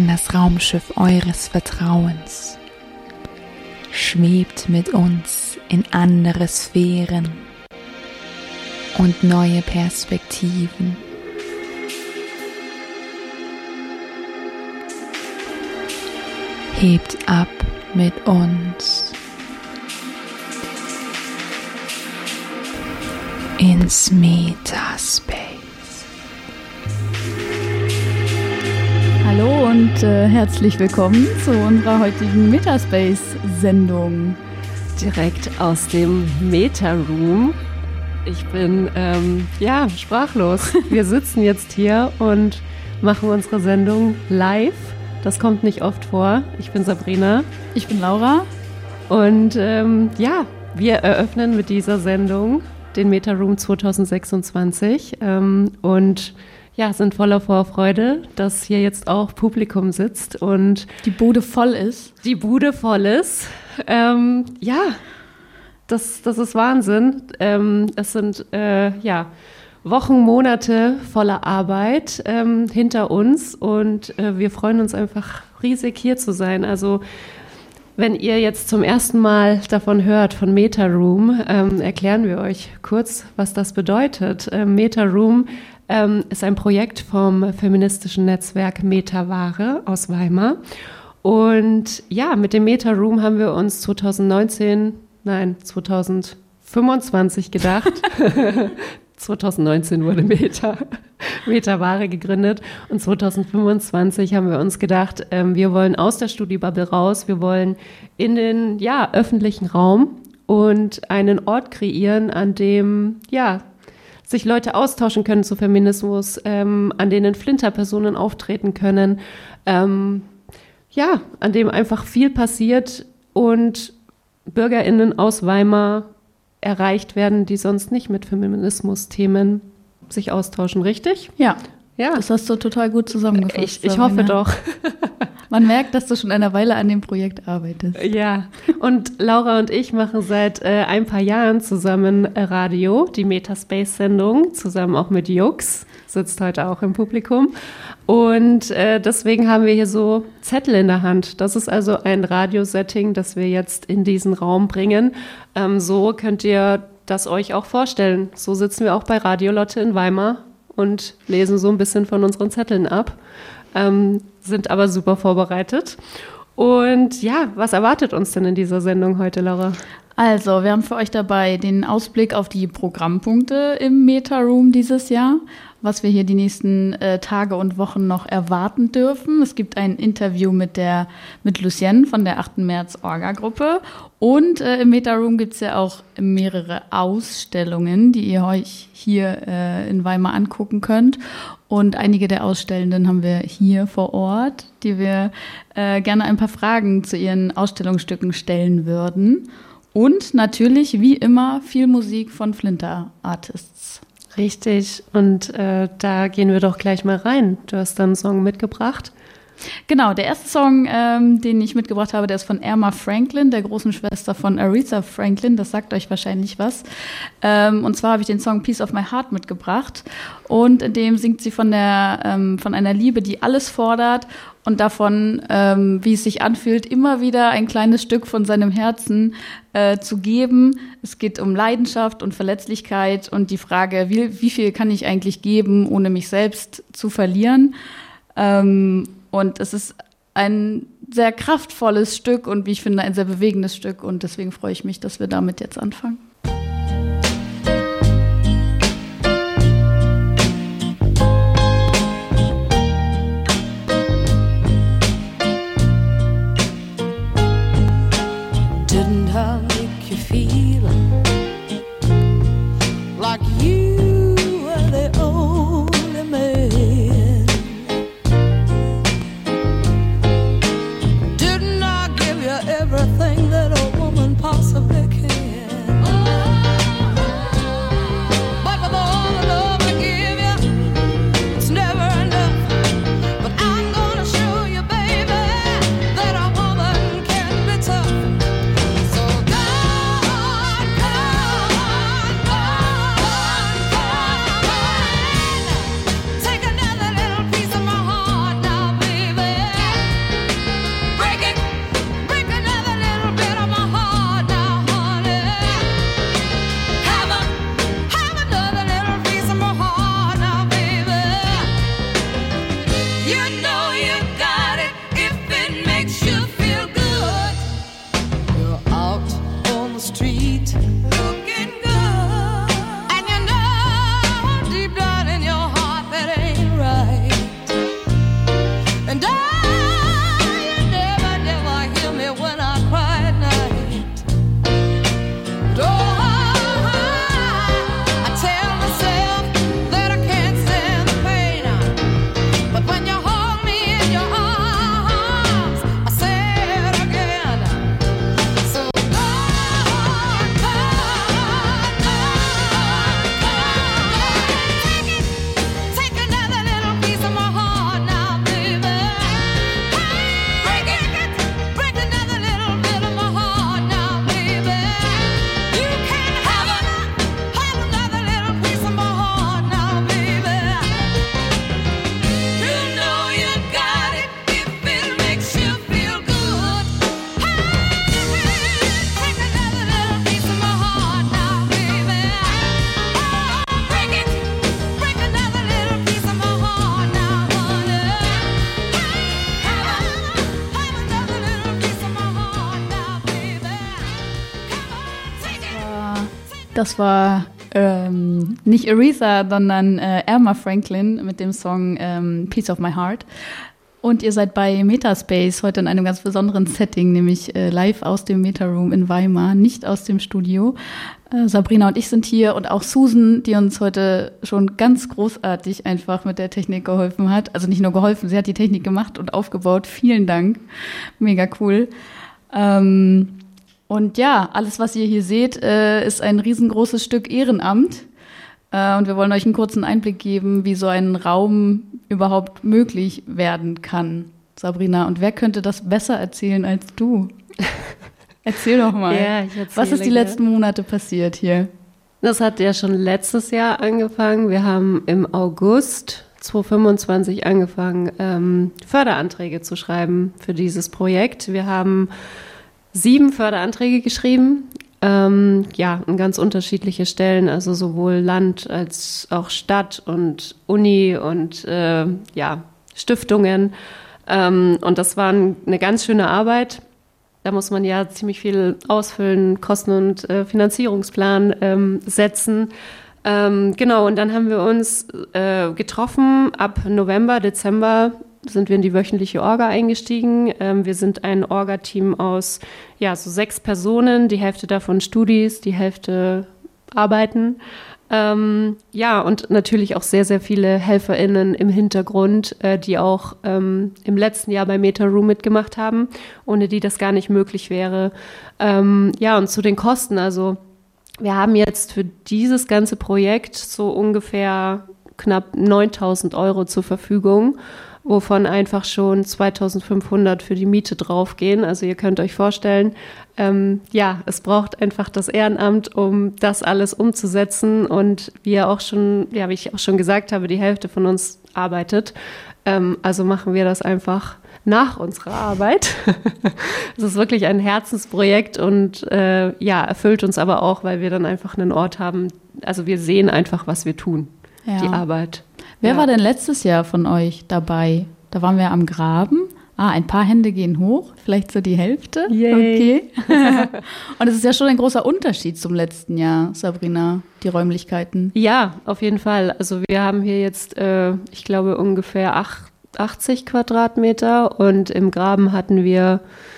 in das Raumschiff eures Vertrauens. Schwebt mit uns in andere Sphären und neue Perspektiven. Hebt ab mit uns ins Metaspace. Hallo und herzlich willkommen zu unserer heutigen Metaspace-Sendung. Direkt aus dem Meta-Room. Ich bin sprachlos. Wir sitzen jetzt hier und machen unsere Sendung live. Das kommt nicht oft vor. Ich bin Sabrina. Ich bin Laura. Und wir eröffnen mit dieser Sendung den Meta-Room 2026 und sind voller Vorfreude, dass hier jetzt auch Publikum sitzt und die Bude voll ist. Das ist Wahnsinn. Es sind Wochen, Monate voller Arbeit hinter uns und wir freuen uns einfach riesig, hier zu sein. Also wenn ihr jetzt zum ersten Mal davon hört, von Meta-Room, erklären wir euch kurz, was das bedeutet. Meta-Room ist ein Projekt vom feministischen Netzwerk Meta-Ware aus Weimar. Und ja, mit dem Meta-Room haben wir uns 2025 gedacht. 2019 wurde Meta-Ware gegründet und 2025 haben wir uns gedacht, wir wollen aus der Studiebubble raus, wir wollen in den öffentlichen Raum und einen Ort kreieren, an dem sich Leute austauschen können zu Feminismus, an denen Flinterpersonen auftreten können, an dem einfach viel passiert und BürgerInnen aus Weimar erreicht werden, die sonst nicht mit Feminismus-Themen sich austauschen, richtig? Ja, das hast du total gut zusammengefasst. Ich hoffe doch. Man merkt, dass du schon eine Weile an dem Projekt arbeitest. Ja, und Laura und ich machen seit ein paar Jahren zusammen Radio, die Metaspace-Sendung, zusammen auch mit Jux, sitzt heute auch im Publikum. Und deswegen haben wir hier so Zettel in der Hand. Das ist also ein Radiosetting, das wir jetzt in diesen Raum bringen. So könnt ihr das euch auch vorstellen. So sitzen wir auch bei Radio Lotte in Weimar und lesen so ein bisschen von unseren Zetteln ab. Sind aber super vorbereitet. Und was erwartet uns denn in dieser Sendung heute, Laura? Also, wir haben für euch dabei den Ausblick auf die Programmpunkte im Meta-Room dieses Jahr, was wir hier die nächsten Tage und Wochen noch erwarten dürfen. Es gibt ein Interview mit Lucienne von der 8. März Orga-Gruppe. Und im Meta-Room gibt es ja auch mehrere Ausstellungen, die ihr euch hier in Weimar angucken könnt. Und einige der Ausstellenden haben wir hier vor Ort, die wir gerne ein paar Fragen zu ihren Ausstellungsstücken stellen würden. Und natürlich, wie immer, viel Musik von Flinter-Artists. Richtig, und da gehen wir doch gleich mal rein. Du hast da einen Song mitgebracht. Genau, der erste Song, den ich mitgebracht habe, der ist von Erma Franklin, der großen Schwester von Aretha Franklin. Das sagt euch wahrscheinlich was. Und zwar habe ich den Song Piece of My Heart mitgebracht. Und in dem singt sie von einer Liebe, die alles fordert und davon, wie es sich anfühlt, immer wieder ein kleines Stück von seinem Herzen zu geben. Es geht um Leidenschaft und Verletzlichkeit und die Frage, wie viel kann ich eigentlich geben, ohne mich selbst zu verlieren. Und es ist ein sehr kraftvolles Stück und wie ich finde, ein sehr bewegendes Stück. Und deswegen freue ich mich, dass wir damit jetzt anfangen. Didn't I make you feel like you were the only man? Didn't I give you everything that a woman possibly can? Das war nicht Aretha, sondern Erma Franklin mit dem Song Piece of My Heart. Und ihr seid bei Metaspace heute in einem ganz besonderen Setting, nämlich live aus dem Metaroom in Weimar, nicht aus dem Studio. Sabrina und ich sind hier und auch Susan, die uns heute schon ganz großartig einfach mit der Technik geholfen hat. Also nicht nur geholfen, sie hat die Technik gemacht und aufgebaut. Vielen Dank. Mega cool. Und ja, alles, was ihr hier seht, ist ein riesengroßes Stück Ehrenamt. Und wir wollen euch einen kurzen Einblick geben, wie so ein Raum überhaupt möglich werden kann. Sabrina, und wer könnte das besser erzählen als du? Erzähl doch mal. Ja, was ist die letzten Monate passiert hier? Das hat ja schon letztes Jahr angefangen. Wir haben im August 2025 angefangen, Förderanträge zu schreiben für dieses Projekt. Wir haben 7 Förderanträge geschrieben. An ganz unterschiedliche Stellen, also sowohl Land als auch Stadt und Uni und Stiftungen. Und das war eine ganz schöne Arbeit. Da muss man ja ziemlich viel ausfüllen, Kosten- und Finanzierungsplan setzen. Und dann haben wir uns getroffen. Ab November, Dezember sind wir in die wöchentliche Orga eingestiegen. Wir sind ein Orga-Team aus so 6 Personen, die Hälfte davon Studis, die Hälfte arbeiten. Und natürlich auch sehr, sehr viele HelferInnen im Hintergrund, die auch im letzten Jahr bei Metaroom mitgemacht haben, ohne die das gar nicht möglich wäre. Und zu den Kosten, also wir haben jetzt für dieses ganze Projekt so ungefähr knapp 9.000 Euro zur Verfügung, wovon einfach schon 2.500 für die Miete draufgehen. Also ihr könnt euch vorstellen, es braucht einfach das Ehrenamt, um das alles umzusetzen. Und wie ich auch schon gesagt habe, die Hälfte von uns arbeitet. Also machen wir das einfach nach unserer Arbeit. Es ist wirklich ein Herzensprojekt und erfüllt uns aber auch, weil wir dann einfach einen Ort haben. Also wir sehen einfach, was wir tun, die Arbeit. Wer war denn letztes Jahr von euch dabei? Da waren wir am Graben. Ein paar Hände gehen hoch, vielleicht so die Hälfte. Yay. Okay. Und es ist ja schon ein großer Unterschied zum letzten Jahr, Sabrina, die Räumlichkeiten. Ja, auf jeden Fall. Also wir haben hier jetzt, ich glaube, ungefähr 80 Quadratmeter und im Graben hatten wir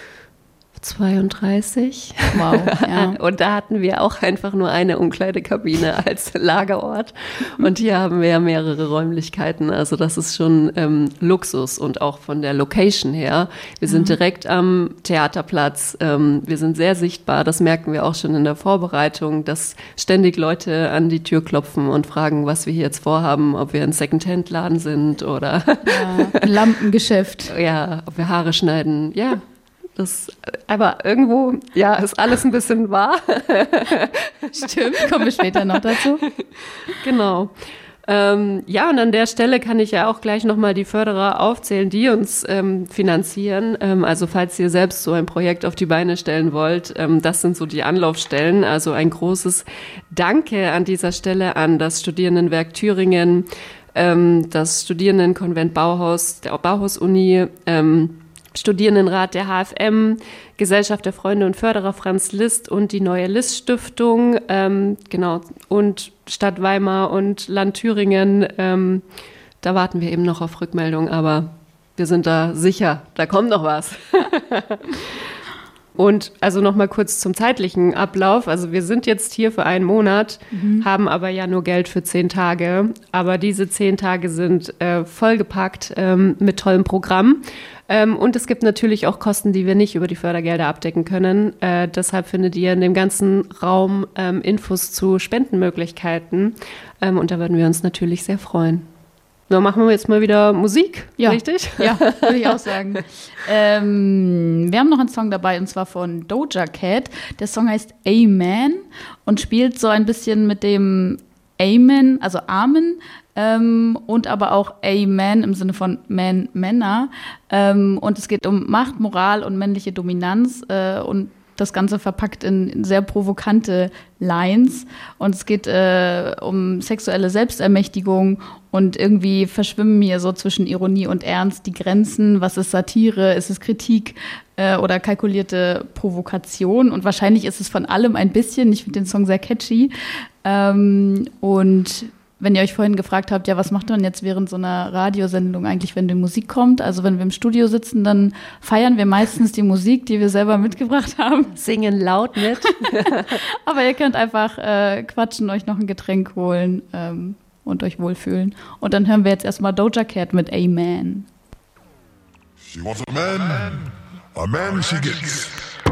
32. Wow, ja. Und da hatten wir auch einfach nur eine Umkleidekabine als Lagerort. Und hier haben wir ja mehrere Räumlichkeiten. Also das ist schon Luxus und auch von der Location her. Wir sind direkt am Theaterplatz. Wir sind sehr sichtbar. Das merken wir auch schon in der Vorbereitung, dass ständig Leute an die Tür klopfen und fragen, was wir hier jetzt vorhaben, ob wir ein Secondhand-Laden sind oder ein Lampengeschäft. Ja, ob wir Haare schneiden. Ja. Aber irgendwo, ist alles ein bisschen wahr. Stimmt, kommen wir später noch dazu. Genau. Und an der Stelle kann ich ja auch gleich nochmal die Förderer aufzählen, die uns finanzieren. Also falls ihr selbst so ein Projekt auf die Beine stellen wollt, das sind so die Anlaufstellen. Also ein großes Danke an dieser Stelle an das Studierendenwerk Thüringen, das Studierendenkonvent Bauhaus, der Bauhaus-Uni, Studierendenrat der HFM, Gesellschaft der Freunde und Förderer Franz Liszt und die Neue Liszt-Stiftung, und Stadt Weimar und Land Thüringen. Da warten wir eben noch auf Rückmeldung, aber wir sind da sicher, da kommt noch was. Und also noch mal kurz zum zeitlichen Ablauf. Also wir sind jetzt hier für einen Monat, haben aber ja nur Geld für 10 Tage. Aber diese 10 Tage sind vollgepackt mit tollem Programm. Und es gibt natürlich auch Kosten, die wir nicht über die Fördergelder abdecken können. Deshalb findet ihr in dem ganzen Raum Infos zu Spendenmöglichkeiten. Und da würden wir uns natürlich sehr freuen. So, machen wir jetzt mal wieder Musik, richtig? Ja, würde ich auch sagen. Wir haben noch einen Song dabei, und zwar von Doja Cat. Der Song heißt Amen und spielt so ein bisschen mit dem Amen, also Amen, und aber auch Amen im Sinne von Man, Männer. Und es geht um Macht, Moral und männliche Dominanz. Und das Ganze verpackt in sehr provokante Lines. Und es geht um sexuelle Selbstermächtigung und irgendwie verschwimmen hier so zwischen Ironie und Ernst die Grenzen. Was ist Satire? Ist es Kritik oder kalkulierte Provokation? Und wahrscheinlich ist es von allem ein bisschen. Ich finde den Song sehr catchy. Und wenn ihr euch vorhin gefragt habt, ja, was macht man jetzt während so einer Radiosendung eigentlich, wenn die Musik kommt? Also wenn wir im Studio sitzen, dann feiern wir meistens die Musik, die wir selber mitgebracht haben. Singen laut mit. Aber ihr könnt einfach quatschen, euch noch ein Getränk holen und euch wohlfühlen. Und dann hören wir jetzt erstmal Doja Cat mit Amen. She wants a man she gets.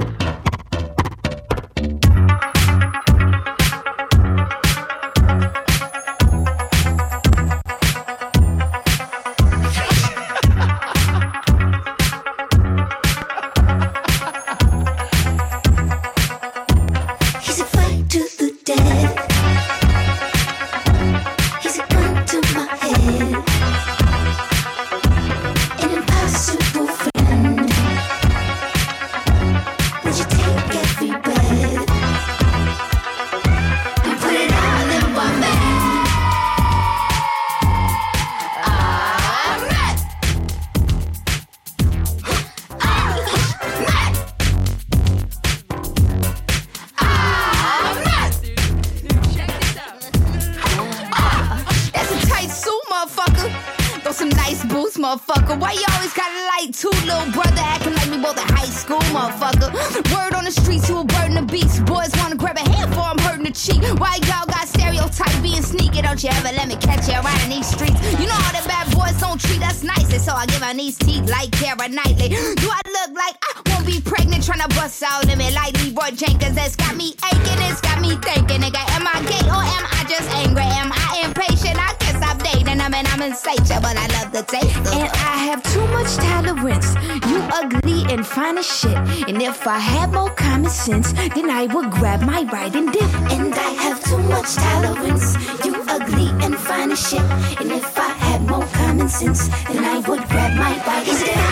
Motherfucker, why you always gotta like two little brother acting like me both in high school, motherfucker? Word on the streets, you a burden of beast. Boys wanna grab a handful, I'm hurting the cheek. Why y'all got stereotype being sneaky? Don't you ever let me catch you around in these streets? You know all the bad boys don't treat us nicely, so I give on these teeth like Keira Knightley. Do I look like I won't be pregnant trying to bust out in me like Leroy Jenkins? That's got me aching, it's got me thinking, nigga, am I gay or am I just angry? Am I impatient? I guess I'm dating. I mean, I'm insatiable, but I love the taste of and I have too much tolerance. You ugly and fine as shit. And if I had more common sense, then I would grab my right and dip. And I have too much tolerance. You ugly and fine as shit. And if I had more common sense, then I would grab my right and dip.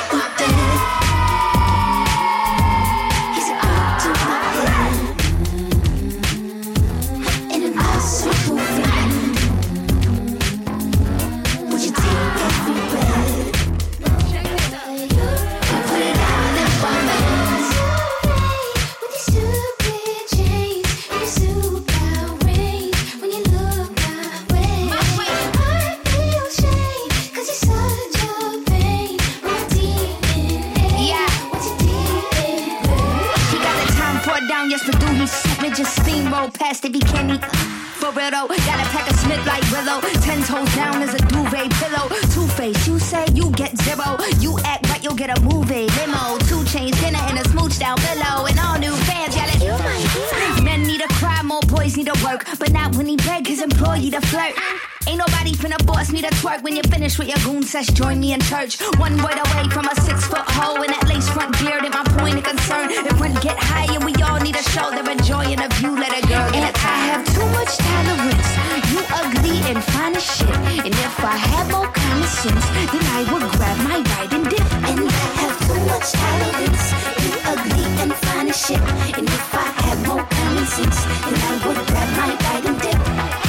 He's up to my head. And an impossible friend. Would you take every breath? Put it out in my mouth. With your stupid chains and your super rings. When you look my way, I feel shame. 'Cause you're such a pain. My DNA. Yeah. What's your DNA? He got the time pour down, yes, but do he suit me? Just steamroll past if he can eat. For real though, gotta pack a Smith like Willow. 10 toes down is a duvet pillow. Two-Face, you say you get zero. You act right, you'll get a movie limo. 2 Chainz, dinner and a smooch down below. And all new fans yelling, you my hero. Men need to cry, more boys need to work. But not when he beg his employee to flirt. Ain't nobody finna boss me to twerk. When you're finished with your goon sesh, join me in church. One word away from a 6-foot hole. And that lace front beard ain't my point of concern. If rent get high and we all need a show, they're enjoying a view, let a girl get a And I have too much tolerance. You ugly and fine as shit. And if I had more common sense, then I would grab my right and dip. And I have too much tolerance. You ugly and fine as shit. And if I had more common sense, then I would grab my right and dip.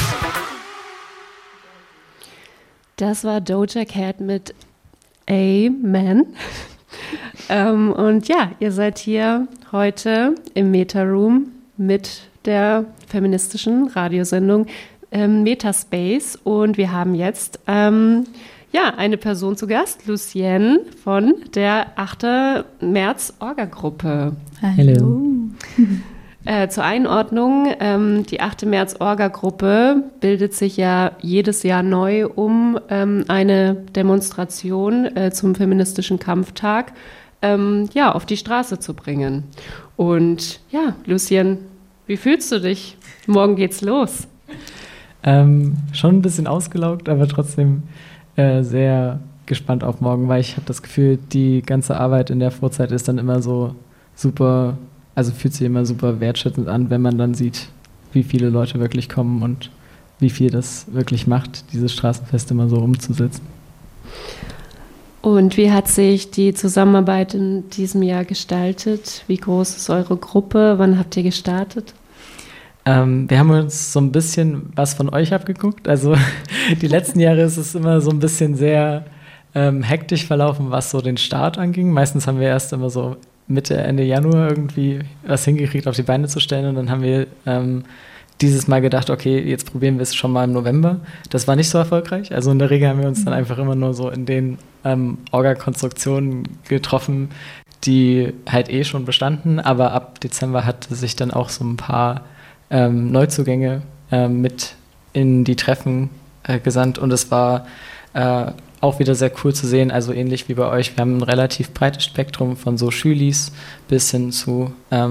Das war Doja Cat mit Amen. Und ja, ihr seid hier heute im Meta-Room mit der feministischen Radiosendung Metaspace. Und wir haben jetzt eine Person zu Gast, Lucienne von der 8. März Orga-Gruppe. Hallo. Zur Einordnung, die 8. März Orga-Gruppe bildet sich ja jedes Jahr neu, um eine Demonstration zum feministischen Kampftag auf die Straße zu bringen. Und ja, Lucien, wie fühlst du dich? Morgen geht's los. Schon ein bisschen ausgelaugt, aber trotzdem sehr gespannt auf morgen, weil ich habe das Gefühl, die ganze Arbeit in der Vorzeit ist dann immer so super, also fühlt sich immer super wertschätzend an, wenn man dann sieht, wie viele Leute wirklich kommen und wie viel das wirklich macht, dieses Straßenfest immer so umzusetzen. Und wie hat sich die Zusammenarbeit in diesem Jahr gestaltet? Wie groß ist eure Gruppe? Wann habt ihr gestartet? Wir haben uns so ein bisschen was von euch abgeguckt. Also die letzten Jahre ist es immer so ein bisschen sehr hektisch verlaufen, was so den Start anging. Meistens haben wir erst immer so Mitte, Ende Januar irgendwie was hingekriegt, auf die Beine zu stellen. Und dann haben wir dieses Mal gedacht, okay, jetzt probieren wir es schon mal im November. Das war nicht so erfolgreich. Also in der Regel haben wir uns dann einfach immer nur so in den Orga-Konstruktionen getroffen, die halt schon bestanden. Aber ab Dezember hatte sich dann auch so ein paar Neuzugänge mit in die Treffen gesandt. Und es war auch wieder sehr cool zu sehen, also ähnlich wie bei euch. Wir haben ein relativ breites Spektrum von so Schülis bis hin zu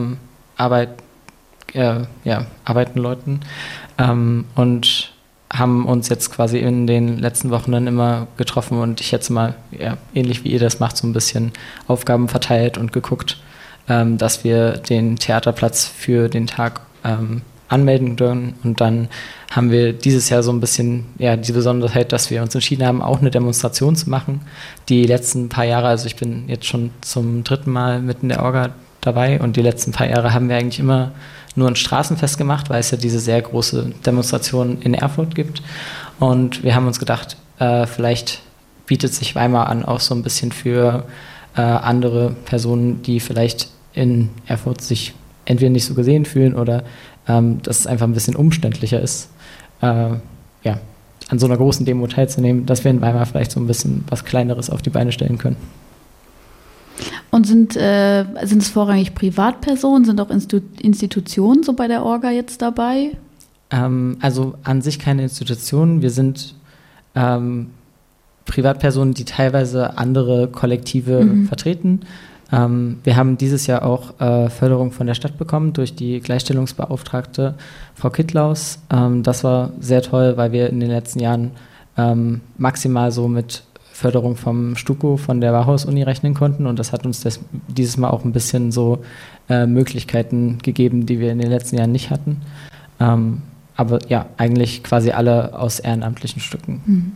arbeitenden Leuten und haben uns jetzt quasi in den letzten Wochen dann immer getroffen und ich jetzt mal, ähnlich wie ihr das macht, so ein bisschen Aufgaben verteilt und geguckt, dass wir den Theaterplatz für den Tag anmelden können. Und dann haben wir dieses Jahr so ein bisschen die Besonderheit, dass wir uns entschieden haben, auch eine Demonstration zu machen. Die letzten paar Jahre, also ich bin jetzt schon zum 3. Mal mitten in der Orga dabei und die letzten paar Jahre haben wir eigentlich immer nur ein Straßenfest gemacht, weil es ja diese sehr große Demonstration in Erfurt gibt. Und wir haben uns gedacht, vielleicht bietet sich Weimar an, auch so ein bisschen für andere Personen, die vielleicht in Erfurt sich entweder nicht so gesehen fühlen oder dass es einfach ein bisschen umständlicher ist, an so einer großen Demo teilzunehmen, dass wir in Weimar vielleicht so ein bisschen was Kleineres auf die Beine stellen können. Und sind es vorrangig Privatpersonen, sind auch Institutionen so bei der Orga jetzt dabei? Also an sich keine Institutionen. Wir sind Privatpersonen, die teilweise andere Kollektive vertreten. Wir haben dieses Jahr auch Förderung von der Stadt bekommen durch die Gleichstellungsbeauftragte Frau Kittlaus. Das war sehr toll, weil wir in den letzten Jahren maximal so mit Förderung vom STUKO, von der Bauhaus-Uni rechnen konnten und das hat uns dieses Mal auch ein bisschen so Möglichkeiten gegeben, die wir in den letzten Jahren nicht hatten. Aber ja, eigentlich quasi alle aus ehrenamtlichen Stücken.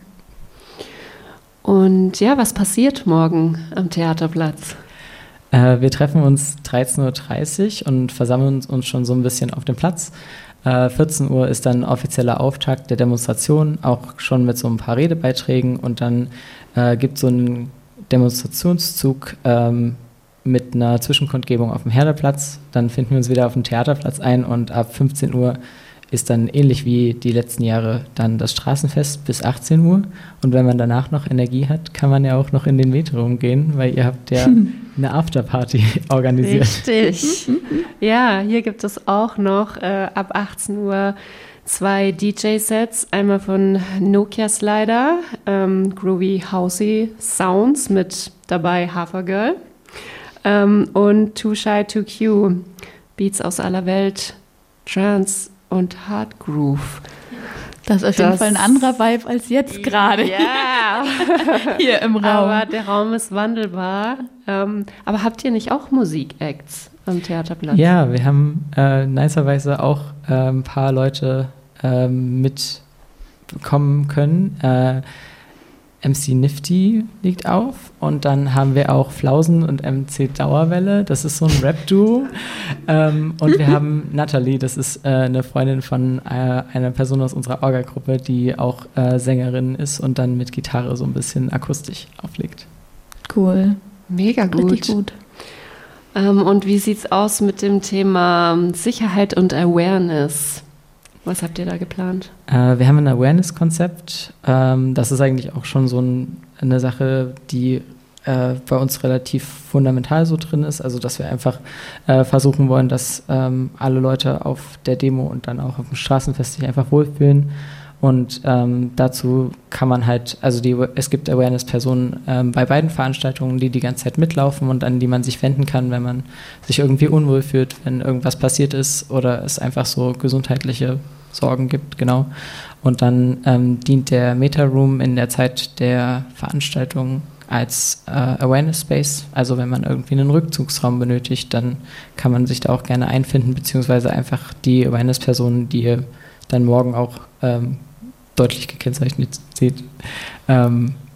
Und ja, was passiert morgen am Theaterplatz? Wir treffen uns 13.30 Uhr und versammeln uns schon so ein bisschen auf dem Platz. 14 Uhr ist dann offizieller Auftakt der Demonstration, auch schon mit so ein paar Redebeiträgen und dann gibt es so einen Demonstrationszug mit einer Zwischenkundgebung auf dem Herderplatz. Dann finden wir uns wieder auf dem Theaterplatz ein und ab 15 Uhr ist dann ähnlich wie die letzten Jahre dann das Straßenfest bis 18 Uhr. Und wenn man danach noch Energie hat, kann man ja auch noch in den Metroom gehen, weil ihr habt ja eine Afterparty organisiert. Richtig. Ja, hier gibt es auch noch ab 18 Uhr 2 DJ-Sets. Einmal von Nokia Slider, Groovy Housey Sounds mit dabei Hafergirl und Too Shy to Q, Beats aus aller Welt, Trance und Hard Groove. Das ist auf jeden Fall ein anderer Vibe als jetzt gerade. Ja. Hier im Raum. Aber der Raum ist wandelbar. Aber habt ihr nicht auch Musik-Acts am Theaterplatz? Ja, wir haben nicerweise auch ein paar Leute mitbekommen können. MC Nifty liegt auf und dann haben wir auch Flausen und MC Dauerwelle, das ist so ein Rap-Duo und wir haben Natalie, das ist eine Freundin von einer Person aus unserer Orga-Gruppe, die auch Sängerin ist und dann mit Gitarre so ein bisschen akustisch auflegt. Cool. Mega gut. Richtig gut. Und wie sieht's aus mit dem Thema Sicherheit und Awareness? Was habt ihr da geplant? Wir haben ein Awareness-Konzept. Das ist eigentlich auch schon so eine Sache, die bei uns relativ fundamental so drin ist. Also, dass wir einfach versuchen wollen, dass alle Leute auf der Demo und dann auch auf dem Straßenfest sich einfach wohlfühlen. Und dazu kann man halt, also es gibt Awareness-Personen bei beiden Veranstaltungen, die ganze Zeit mitlaufen und an die man sich wenden kann, wenn man sich irgendwie unwohl fühlt, wenn irgendwas passiert ist oder es einfach so gesundheitliche Sorgen gibt, genau. Und dann dient der Meta-Room in der Zeit der Veranstaltung als Awareness Space. Also wenn man irgendwie einen Rückzugsraum benötigt, dann kann man sich da auch gerne einfinden, beziehungsweise einfach die Awareness-Personen, die ihr dann morgen auch deutlich gekennzeichnet seht,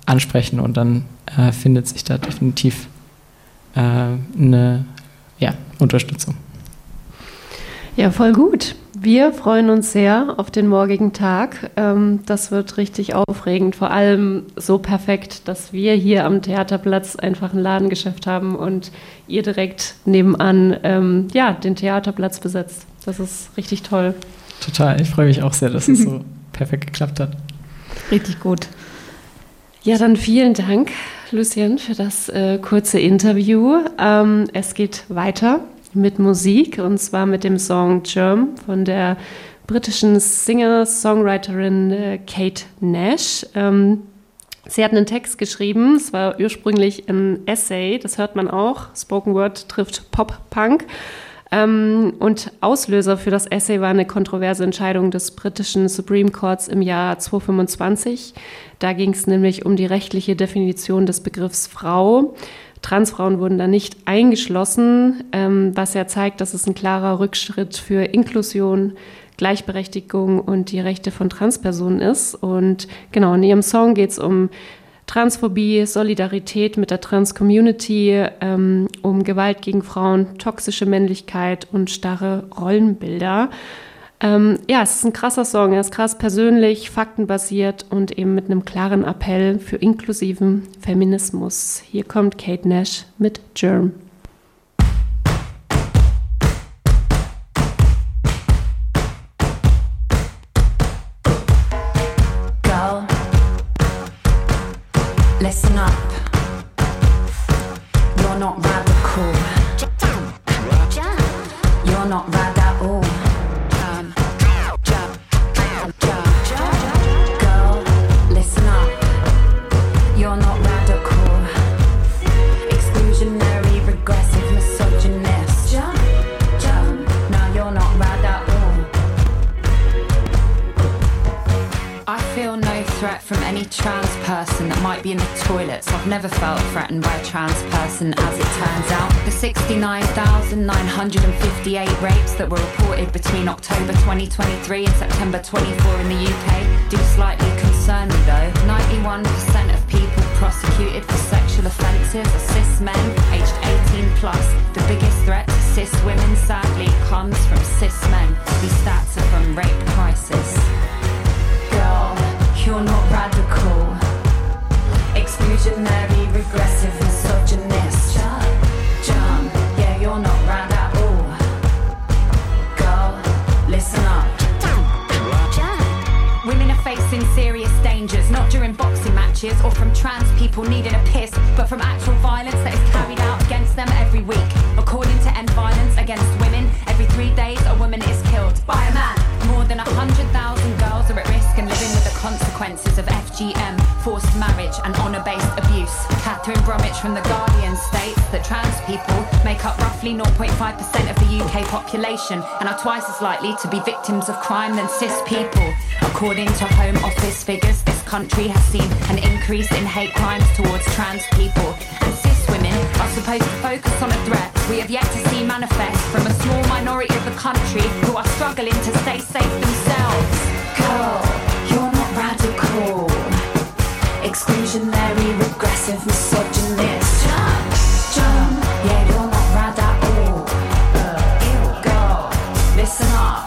ansprechen und dann findet sich da definitiv eine Unterstützung. Ja, voll gut. Wir freuen uns sehr auf den morgigen Tag. Das wird richtig aufregend. Vor allem so perfekt, dass wir hier am Theaterplatz einfach ein Ladengeschäft haben und ihr direkt nebenan den Theaterplatz besetzt. Das ist richtig toll. Total. Ich freue mich auch sehr, dass es so perfekt geklappt hat. Richtig gut. Ja, dann vielen Dank, Lucien, für das kurze Interview. Es geht weiter mit Musik, und zwar mit dem Song Germ von der britischen Singer-Songwriterin Kate Nash. Sie hat einen Text geschrieben, es war ursprünglich ein Essay, das hört man auch, Spoken Word trifft Pop-Punk. Und Auslöser für das Essay war eine kontroverse Entscheidung des britischen Supreme Courts im Jahr 2025. Da ging es nämlich um die rechtliche Definition des Begriffs Frau. Transfrauen wurden da nicht eingeschlossen, was ja zeigt, dass es ein klarer Rückschritt für Inklusion, Gleichberechtigung und die Rechte von Transpersonen ist. Und genau, in ihrem Song geht es um Transphobie, Solidarität mit der Trans-Community, um Gewalt gegen Frauen, toxische Männlichkeit und starre Rollenbilder. Es ist ein krasser Song, er ist krass persönlich, faktenbasiert und eben mit einem klaren Appell für inklusiven Feminismus. Hier kommt Kate Nash mit Germ. Girl, listen up. You're not radical. You're not rad at all. Girl, listen up. You're not radical. Exclusionary, regressive, misogynist. No, you're not rad at all. I feel no threat from any trans person that might be in the toilets. I've never felt threatened by a trans person, as it turns out. The 69,958 rapes that were reported between October 2023 and September 24 in the UK do slightly concern me though. 91% of people prosecuted for sexual offences are cis men aged 18 plus. The biggest threat to cis women sadly comes from cis men. These stats are from Rape Crisis. Girl, you're not radical. Exclusionary, regressive, misogynist. Yeah, you're not rad at all. Girl, listen up. Women are facing serious dangers, not during boxing matches or from trans people needing a piss, but from actual violence that is carried out against them every week. According to End Violence Against Women, every 3 days a woman is killed by a man. More than 100,000 girls are at risk and living with the consequences of FGM, forced marriage and honour-based abuse. Catherine Bromwich from The Guardian states that trans people make up roughly 0.5% of the UK population and are twice as likely to be victims of crime than cis people. According to Home Office figures, this country has seen an increase in hate crimes towards trans people. And cis women are supposed to focus on a threat we have yet to see manifest from a small minority of the country who are struggling to stay safe themselves. Girl, you're not radical. Exclusionary, regressive, misogynist. Yeah, you're not rad at all. Girl, listen up.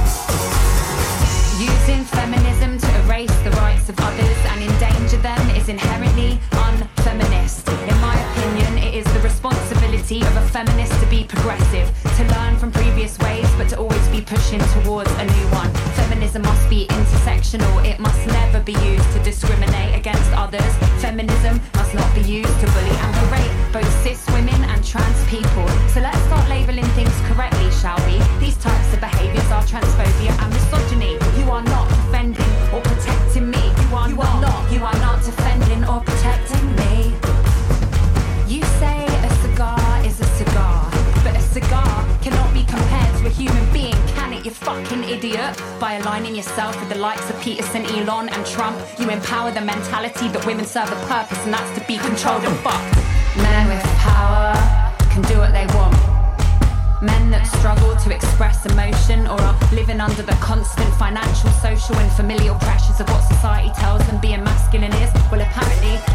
Using feminism to erase the rights of others and endanger them is inherently unfeminist. In my opinion, it is the responsibility of a feminist to be progressive, to learn from previous ways, but to always be pushing towards a new one. Feminism must be intersectional, it must never be used to discriminate against others. Feminism must not be used to bully and berate both cis women and trans people. So let's start labelling things correctly, shall we? These types of behaviours are transphobia and misogyny. You are not defending or protecting me. You are not defending or protecting me. You say a cigar is a cigar, but a cigar cannot be compared to a human being, can it, you fucking idiot? By aligning yourself with the likes of Peterson, Elon and Trump, you empower the mentality that women serve a purpose, and that's to be controlled and fucked. Men with power can do what they want. Men that struggle to express emotion or are living under the constant financial, social and familial pressures of what society tells them being masculine is, well apparently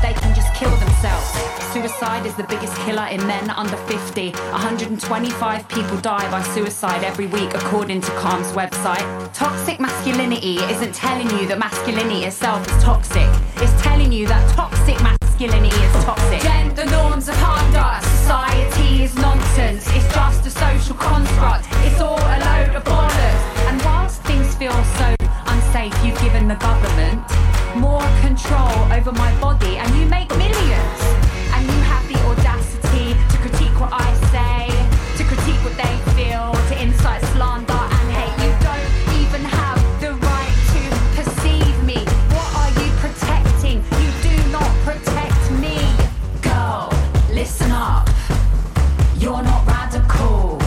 themselves. Suicide is the biggest killer in men under 50. 125 people die by suicide every week, according to Calm's website. Toxic masculinity isn't telling you that masculinity itself is toxic. It's telling you that toxic masculinity is toxic. Gender norms have harmed us. Society is nonsense. It's just a social construct. It's all a load of bollocks. And whilst things feel so unsafe, you've given the government more control over my body, and you make millions. And you have the audacity to critique what I say, to critique what they feel, to incite slander and hate. You don't even have the right to perceive me. What are you protecting? You do not protect me. Girl, listen up. You're not radical.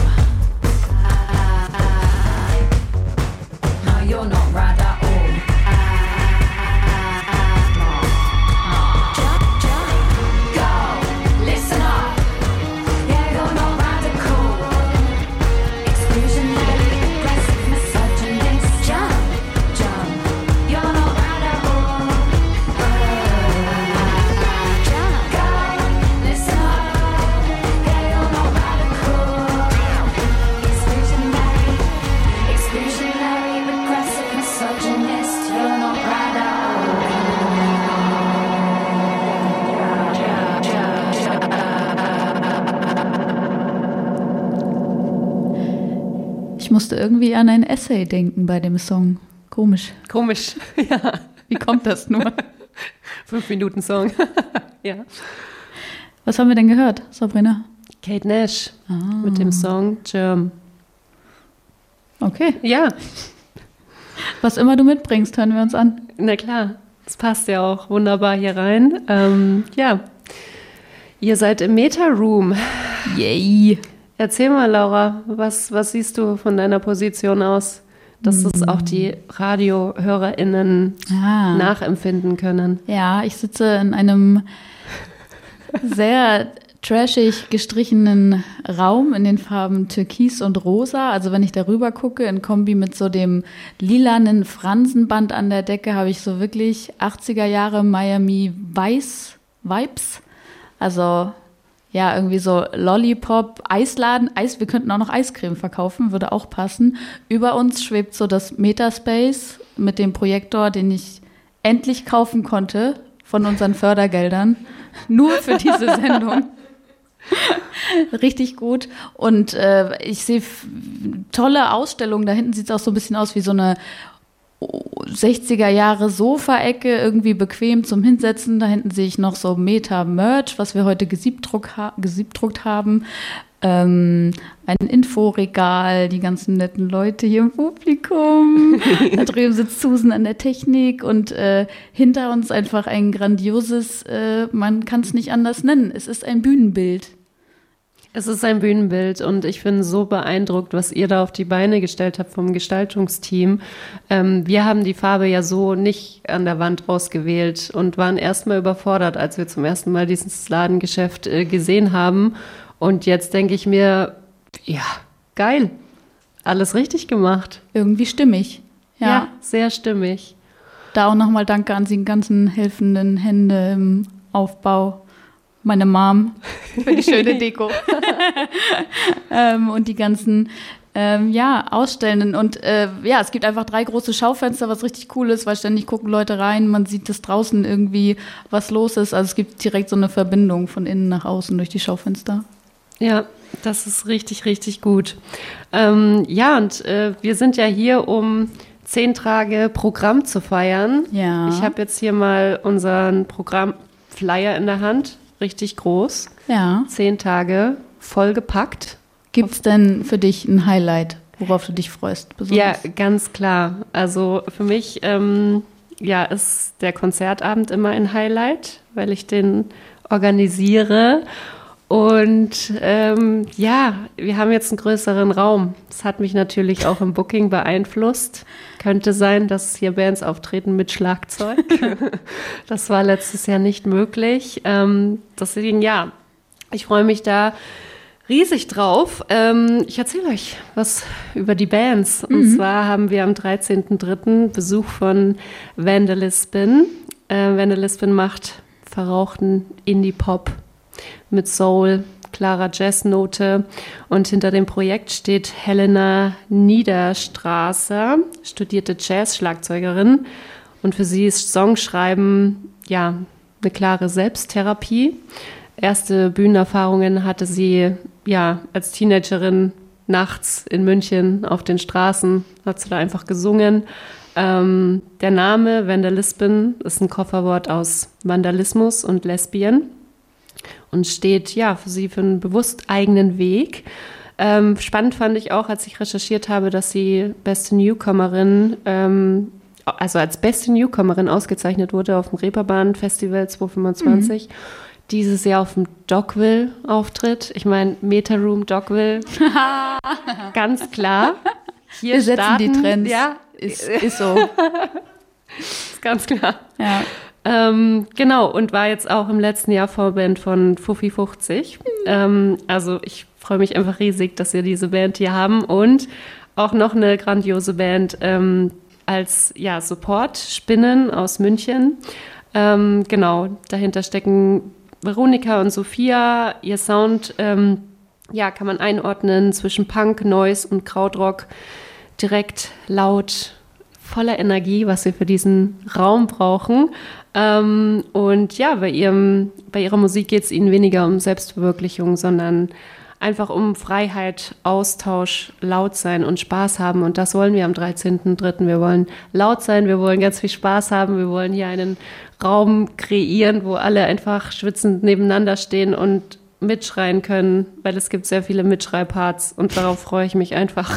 No, you're not radical. Ich musste irgendwie an ein Essay denken bei dem Song. Komisch. Komisch, ja. Wie kommt das nur? 5-Minuten-Song. Ja. Was haben wir denn gehört, Sabrina? Kate Nash mit dem Song Germ. Okay. Ja. Was immer du mitbringst, hören wir uns an. Na klar, das passt ja auch wunderbar hier rein. Ja, ihr seid im Meta-Room. Yay. Erzähl mal, Laura, was siehst du von deiner Position aus, dass es auch die RadiohörerInnen nachempfinden können? Ja, ich sitze in einem sehr trashig gestrichenen Raum in den Farben Türkis und Rosa. Also wenn ich darüber gucke, in Kombi mit so dem lilanen Fransenband an der Decke, habe ich so wirklich 80er Jahre Miami Vice Vibes. Also ja, irgendwie so Lollipop, Eisladen, wir könnten auch noch Eiscreme verkaufen, würde auch passen. Über uns schwebt so das Metaspace mit dem Projektor, den ich endlich kaufen konnte von unseren Fördergeldern. Nur für diese Sendung. Richtig gut. Und ich sehe tolle Ausstellungen. Da hinten sieht es auch so ein bisschen aus wie so eine 60er Jahre Sofaecke, irgendwie bequem zum Hinsetzen. Da hinten sehe ich noch so Meta-Merch, was wir heute gesiebdruckt haben. Ein Inforegal, die ganzen netten Leute hier im Publikum. Da drüben sitzt Susan an der Technik und hinter uns einfach ein grandioses, man kann es nicht anders nennen, es ist ein Bühnenbild. Es ist ein Bühnenbild und ich bin so beeindruckt, was ihr da auf die Beine gestellt habt vom Gestaltungsteam. Wir haben die Farbe ja so nicht an der Wand ausgewählt und waren erstmal überfordert, als wir zum ersten Mal dieses Ladengeschäft gesehen haben. Und jetzt denke ich mir, ja, geil, alles richtig gemacht. Irgendwie stimmig. Ja, sehr stimmig. Da auch nochmal Danke an die ganzen helfenden Hände im Aufbau. Meine Mom für die schöne Deko. Und die ganzen Ausstellenden. Und es gibt einfach 3 große Schaufenster, was richtig cool ist, weil ständig gucken Leute rein. Man sieht, dass draußen irgendwie was los ist. Also es gibt direkt so eine Verbindung von innen nach außen durch die Schaufenster. Ja, das ist richtig, richtig gut. Wir sind ja hier, um 10 Tage Programm zu feiern. Ja. Ich habe jetzt hier mal unseren Programmflyer in der Hand. Richtig groß. Ja. 10 Tage, vollgepackt. Gibt es denn für dich ein Highlight, worauf du dich freust? Besonders? Ja, ganz klar. Also für mich ist der Konzertabend immer ein Highlight, weil ich den organisiere. Und wir haben jetzt einen größeren Raum. Das hat mich natürlich auch im Booking beeinflusst. Könnte sein, dass hier Bands auftreten mit Schlagzeug. Das war letztes Jahr nicht möglich. Deswegen, ich freue mich da riesig drauf. Ich erzähle euch was über die Bands. Und zwar haben wir am 13.03. Besuch von Vandalisbin. Vandalisbin macht verrauchten Indie-Pop mit Soul, klarer Jazznote. Und hinter dem Projekt steht Helena Niederstrasser, studierte Jazz-Schlagzeugerin. Und für sie ist Songschreiben ja eine klare Selbsttherapie. Erste Bühnenerfahrungen hatte sie ja als Teenagerin nachts in München auf den Straßen, hat sie da einfach gesungen. Der Name Vandalism ist ein Kofferwort aus Vandalismus und Lesbien und steht ja für sie für einen bewusst eigenen Weg. Spannend fand ich auch, als ich recherchiert habe, dass sie beste Newcomerin, also als beste Newcomerin ausgezeichnet wurde auf dem Reeperbahn Festival 2025. Dieses Jahr auf dem Dogville-Auftritt. Ich meine, Meta-Room, Dogville, ganz klar. Hier wir setzen die Trends. Ja, ist so. Ist ganz klar. Ja. Genau, und war jetzt auch im letzten Jahr Vorband von Fuffi 50. Also ich freue mich einfach riesig, dass wir diese Band hier haben und auch noch eine grandiose Band als Support, Spinnen aus München. Genau, dahinter stecken Veronika und Sophia. Ihr Sound kann man einordnen zwischen Punk, Noise und Krautrock. Direkt, laut, voller Energie, was wir für diesen Raum brauchen. Und ja, bei ihrer Musik geht es ihnen weniger um Selbstverwirklichung, sondern einfach um Freiheit, Austausch, laut sein und Spaß haben. Und das wollen wir am 13.03. Wir wollen laut sein, wir wollen ganz viel Spaß haben, wir wollen hier einen Raum kreieren, wo alle einfach schwitzend nebeneinander stehen und mitschreien können, weil es gibt sehr viele Mitschreiparts und darauf freue ich mich einfach.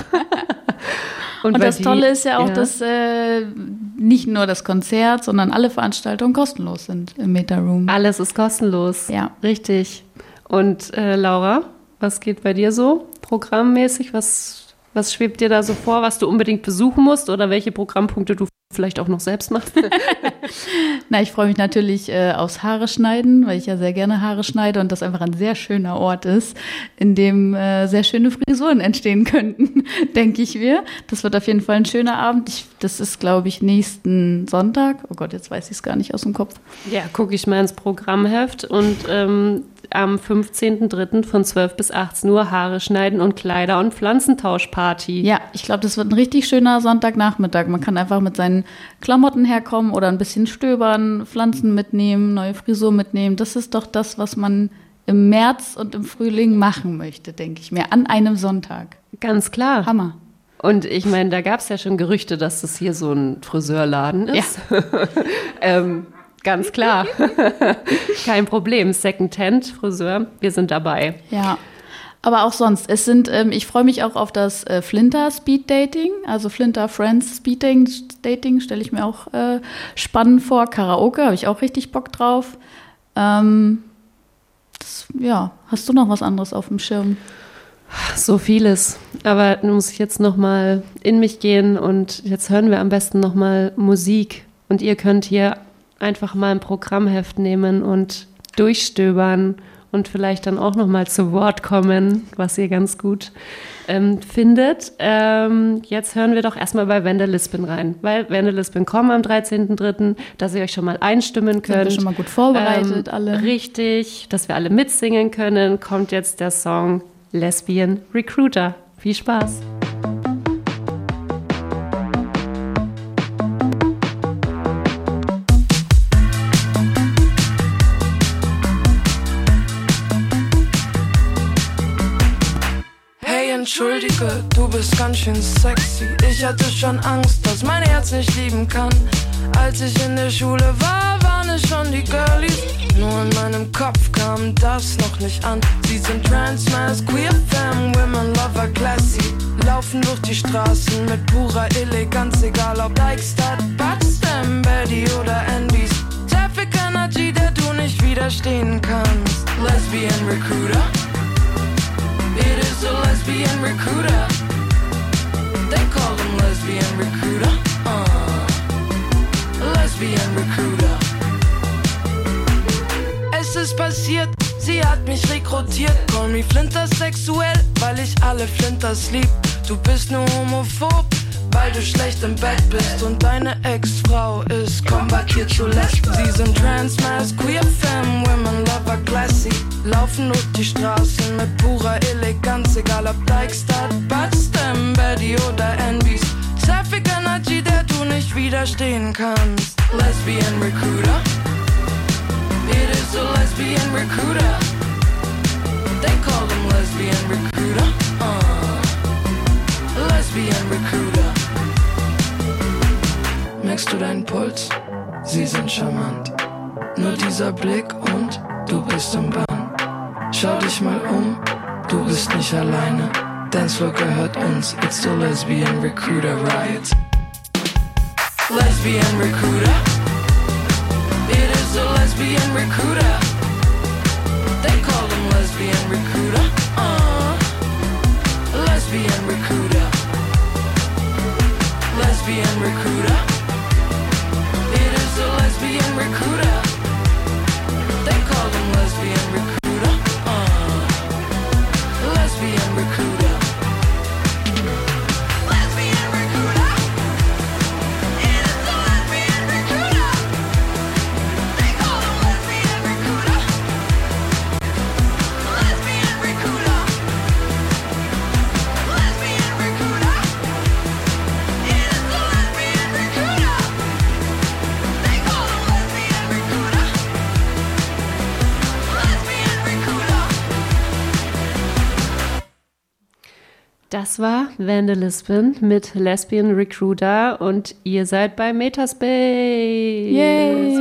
Und das Tolle ist ja auch, dass nicht nur das Konzert, sondern alle Veranstaltungen kostenlos sind im Meta-Room. Alles ist kostenlos. Ja. Richtig. Und Laura, was geht bei dir so programmmäßig? Was schwebt dir da so vor, was du unbedingt besuchen musst oder welche Programmpunkte du vielleicht auch noch selbst machst? Na, ich freue mich natürlich aufs Haare schneiden, weil ich ja sehr gerne Haare schneide und das einfach ein sehr schöner Ort ist, in dem sehr schöne Frisuren entstehen könnten, denke ich mir. Das wird auf jeden Fall ein schöner Abend. Das ist, glaube ich, nächsten Sonntag. Oh Gott, jetzt weiß ich es gar nicht aus dem Kopf. Ja, gucke ich mal ins Programmheft und am 15.03. von 12 bis 18 Uhr Haare schneiden und Kleider- und Pflanzentauschparty. Ja, ich glaube, das wird ein richtig schöner Sonntagnachmittag. Man kann einfach mit seinen Klamotten herkommen oder ein bisschen stöbern, Pflanzen mitnehmen, neue Frisur mitnehmen. Das ist doch das, was man im März und im Frühling machen möchte, denke ich mir, an einem Sonntag. Ganz klar. Hammer. Und ich meine, da gab es ja schon Gerüchte, dass das hier so ein Friseurladen ist. Ja. Ganz klar. Kein Problem. Secondhand, Friseur, wir sind dabei. Ja, aber auch sonst. Ich freue mich auch auf das Flinter Speed Dating, also Flinter Friends Speed Dating, stelle ich mir auch spannend vor. Karaoke, habe ich auch richtig Bock drauf. Hast du noch was anderes auf dem Schirm? So vieles. Aber nun muss ich jetzt noch mal in mich gehen und jetzt hören wir am besten noch mal Musik. Und ihr könnt hier einfach mal ein Programmheft nehmen und durchstöbern und vielleicht dann auch noch mal zu Wort kommen, was ihr ganz gut findet. Jetzt hören wir doch erstmal bei Vandalism rein, weil Vandalism kommen am 13.03., dass ihr euch schon mal einstimmen könnt. Sind wir schon mal gut vorbereitet, alle. Richtig, dass wir alle mitsingen können, kommt jetzt der Song Lesbian Recruiter. Viel Spaß! Entschuldige, du bist ganz schön sexy. Ich hatte schon Angst, dass mein Herz nicht lieben kann. Als ich in der Schule war, waren es schon die Girlies. Nur in meinem Kopf kam das noch nicht an. Sie sind trans, mass, queer, femme, women, lover, classy. Laufen durch die Straßen mit purer Eleganz, egal ob Dykestadt, Buxton, Betty oder Andys. Traffic Energy, der du nicht widerstehen kannst. Lesbian Recruiter. It is a lesbian recruiter. They call him lesbian recruiter. Lesbian recruiter. Es ist passiert, sie hat mich rekrutiert. Call me Flinter sexuell, weil ich alle Flinters lieb. Du bist nur homophob, weil du schlecht im Bett bist und deine Ex-Frau ist konvertiert zu Lesben. Sie sind Transmass, Queer Femme, Women Lover Classy, laufen durch die Straßen mit purer Eleganz, egal ob Dyke-Star, Budstem, Betty oder Envys. Traffic Energy, der du nicht widerstehen kannst. Lesbian Recruiter, it is a lesbian recruiter. They call them lesbian recruiter. Lesbian recruiter. Merkst du deinen Puls? Sie sind charmant. Nur dieser Blick und du bist im Bann. Schau dich mal um, du bist nicht alleine. Dancefloor gehört uns, it's the lesbian recruiter riot. Lesbian recruiter. It is a lesbian recruiter. They call them lesbian recruiter. Lesbian recruiter. Lesbian recruiter. It is a lesbian recruiter. They call them lesbian recruiter. Lesbian recruiter. Lesbian recruiter. It is a lesbian recruiter. They call them lesbian recruiter. Lesbian recruiter. Lesbian recruiter. It is a lesbian recruiter. They call them lesbian recruiter. Lesbian recruiter. Das war Vandalism mit Lesbian Recruiter und ihr seid bei Metaspace. Yay!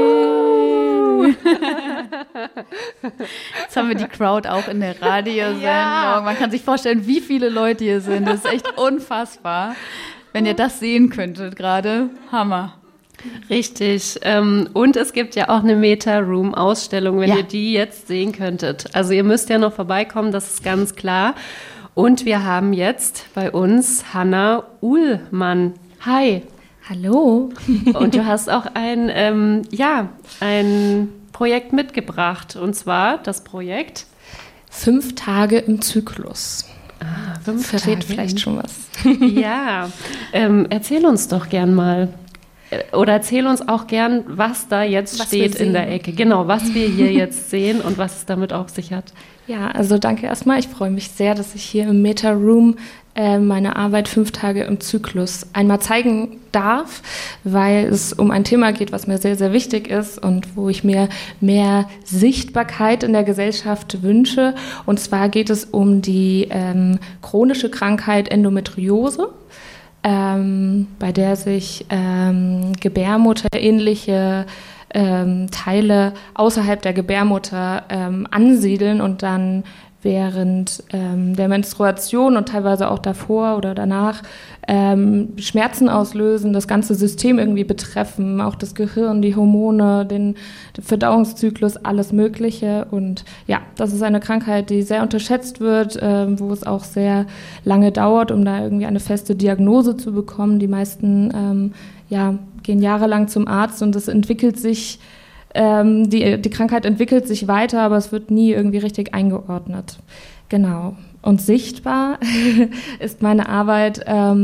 Jetzt haben wir die Crowd auch in der Radiosendung. Ja. Man kann sich vorstellen, wie viele Leute hier sind. Das ist echt unfassbar. Wenn ihr das sehen könntet gerade, Hammer. Richtig. Und es gibt ja auch eine Meta-Room-Ausstellung, wenn ihr die jetzt sehen könntet. Also ihr müsst ja noch vorbeikommen, das ist ganz klar. Und wir haben jetzt bei uns Hannah Uhlmann. Hi. Hallo. Und du hast auch ein Projekt mitgebracht. Und zwar das Projekt 5 Tage im Zyklus. 5 Verrät Tage vielleicht schon was. Ja, erzähl uns doch gern mal. Oder erzähl uns auch gern, was da jetzt steht in der Ecke. Genau, was wir hier jetzt sehen und was es damit auf sich hat. Ja, also danke erstmal. Ich freue mich sehr, dass ich hier im Meta Room meine Arbeit 5 Tage im Zyklus einmal zeigen darf, weil es um ein Thema geht, was mir sehr, sehr wichtig ist und wo ich mir mehr Sichtbarkeit in der Gesellschaft wünsche. Und zwar geht es um die chronische Krankheit Endometriose, bei der sich gebärmutterähnliche Teile außerhalb der Gebärmutter ansiedeln und dann während der Menstruation und teilweise auch davor oder danach Schmerzen auslösen, das ganze System irgendwie betreffen, auch das Gehirn, die Hormone, den Verdauungszyklus, alles Mögliche. Und ja, das ist eine Krankheit, die sehr unterschätzt wird, wo es auch sehr lange dauert, um da irgendwie eine feste Diagnose zu bekommen. Die meisten gehen jahrelang zum Arzt und es entwickelt sich, die Krankheit entwickelt sich weiter, aber es wird nie irgendwie richtig eingeordnet. Genau. Und sichtbar ist meine Arbeit,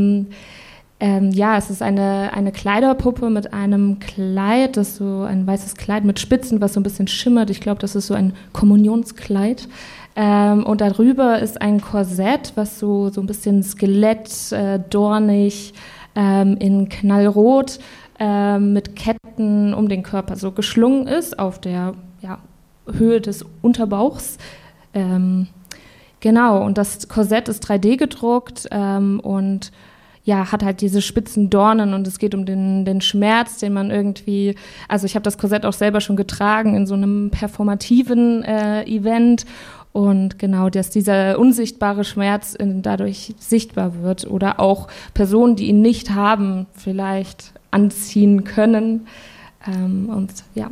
es ist eine Kleiderpuppe mit einem Kleid, das ist so ein weißes Kleid mit Spitzen, was so ein bisschen schimmert. Ich glaube, das ist so ein Kommunionskleid. Und darüber ist ein Korsett, was so ein bisschen Skelett, dornig, in Knallrot, mit Ketten um den Körper so geschlungen ist, auf der Höhe des Unterbauchs. Genau, und das Korsett ist 3D gedruckt und hat halt diese spitzen Dornen und es geht um den Schmerz, den man irgendwie, also ich habe das Korsett auch selber schon getragen in so einem performativen Event und genau, dass dieser unsichtbare Schmerz dadurch sichtbar wird oder auch Personen, die ihn nicht haben, vielleicht anziehen können und ja.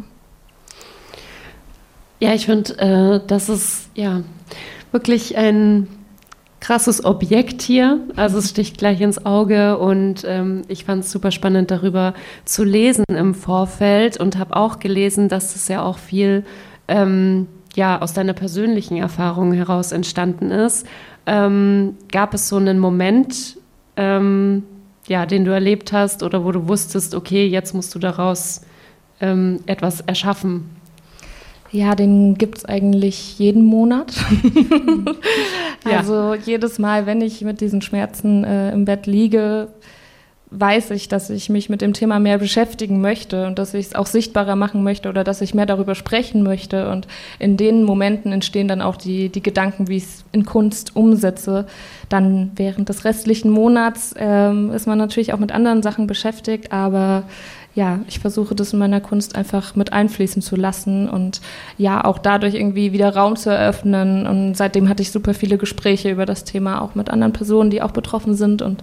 Ja, ich finde, das ist wirklich ein krasses Objekt hier. Also es sticht gleich ins Auge und ich fand es super spannend, darüber zu lesen im Vorfeld und habe auch gelesen, dass es ja auch viel aus deiner persönlichen Erfahrung heraus entstanden ist. Gab es so einen Moment, den du erlebt hast oder wo du wusstest, okay, jetzt musst du daraus etwas erschaffen? Ja, den gibt es eigentlich jeden Monat. Also jedes Mal, wenn ich mit diesen Schmerzen im Bett liege, weiß ich, dass ich mich mit dem Thema mehr beschäftigen möchte und dass ich es auch sichtbarer machen möchte oder dass ich mehr darüber sprechen möchte. Und in den Momenten entstehen dann auch die Gedanken, wie ich es in Kunst umsetze. Dann während des restlichen Monats ist man natürlich auch mit anderen Sachen beschäftigt, aber ja, ich versuche das in meiner Kunst einfach mit einfließen zu lassen und ja, auch dadurch irgendwie wieder Raum zu eröffnen. Und seitdem hatte ich super viele Gespräche über das Thema, auch mit anderen Personen, die auch betroffen sind. Und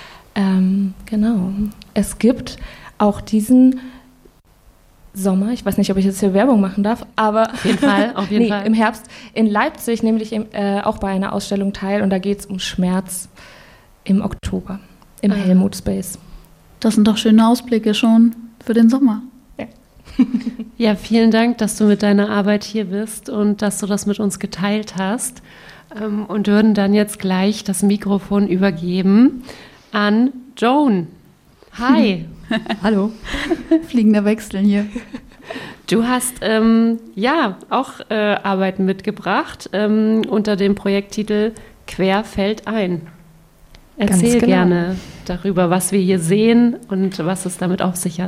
genau, es gibt auch diesen Sommer, ich weiß nicht, ob ich jetzt hier Werbung machen darf, aber auf jeden Fall, im Herbst in Leipzig nehme ich auch bei einer Ausstellung teil und da geht es um Schmerz im Oktober im Helmut Space. Das sind doch schöne Ausblicke schon für den Sommer. Ja. Ja, vielen Dank, dass du mit deiner Arbeit hier bist und dass du das mit uns geteilt hast. Und würden dann jetzt gleich das Mikrofon übergeben an Joan. Hi. Hallo. Fliegender Wechsel hier. Du hast auch Arbeiten mitgebracht unter dem Projekttitel Quer fällt ein. Erzähl gerne darüber, was wir hier sehen und was es damit auf sich hat.